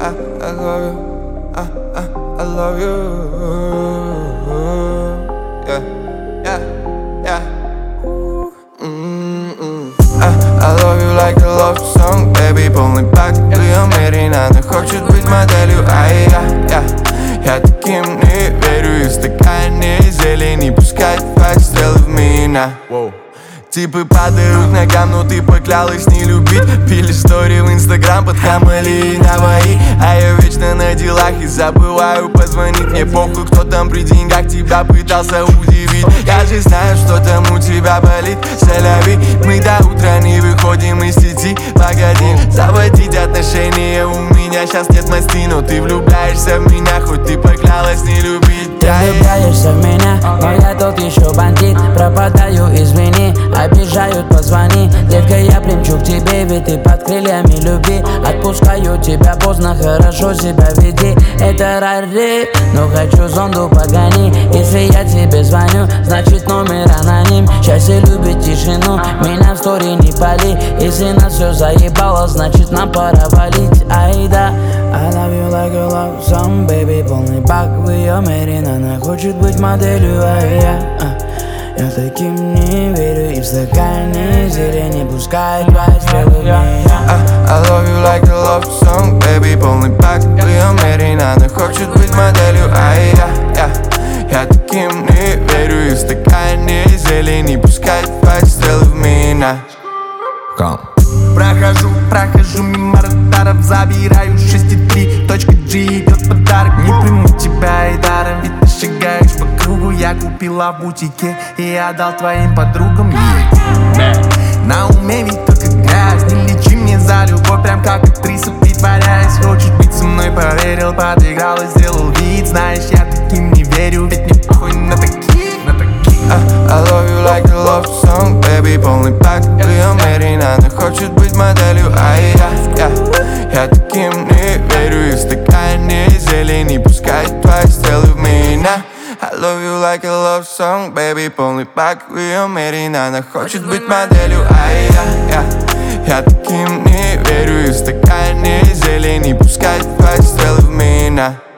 I love you, I love you. Yeah. I love you like a love song, baby. Полный пак в ее мире, она хочет быть моделью, я таким не верю, и в стакане зелени пускать факт стрелы в меня. Типы падают ногам, но ты поклялась не любить. Пили стори в инстаграм под Хамали и Наваи. А я вечно на делах и забываю позвонить. Мне похуй, кто там при деньгах тебя пытался удивить. Я же знаю, что там у тебя болит. Соляви, мы до утра не выходим из сети. Погоди, заводить отношения у меня сейчас нет масти. Но ты влюбляешься в меня, хоть ты поклялась не любить. Ты влюбляешься в меня, но я тот еще бандит. Пропадаю, извини, обижают, позвони. Детка, я примчу к тебе, ведь ты под крыльями любви. Отпускаю тебя поздно, хорошо себя веди. Это рари, но хочу зонду погони. Если я тебе звоню, значит номер аноним. Счастье любит тишину, меня в стори не пали. Если нас все заебало, значит нам пора валить. Айда. I love you like a love song, baby. Полный бак в ее мире, она хочет быть моделью, я таким не верю, и в стакане зелени пускай твои стрелы в меня. I love you like a love song, baby. Полный пак в ее мире, она хочет быть моделью, я таким не верю, и в стакане зелени пускай твои стрелы в меня. Прохожу мимо радаров, забираю 6,3. Точка G идет подарок, не приму тебя и даром. Ведь ты шагаешь по кругу, я купила в бутике и отдал твоим подругам. На уме ведь только грязь, не лечи мне за любовь, прям как актриса притворяясь. Хочешь быть со мной, поверил, подыграл и сделал вид. Знаешь, я таким не верю, ведь мне похуй на таких. I love you like a love song, baby. Полный пак в ее мире, она хочет быть моделью, я таким не верю, и в стакане зелени пускай твои стрелы в меня. I love you like a love song, baby. Полный пак в ее мире, она хочет быть моделью, я таким не верю, и в стакане зелени пускай твои стрелы в меня.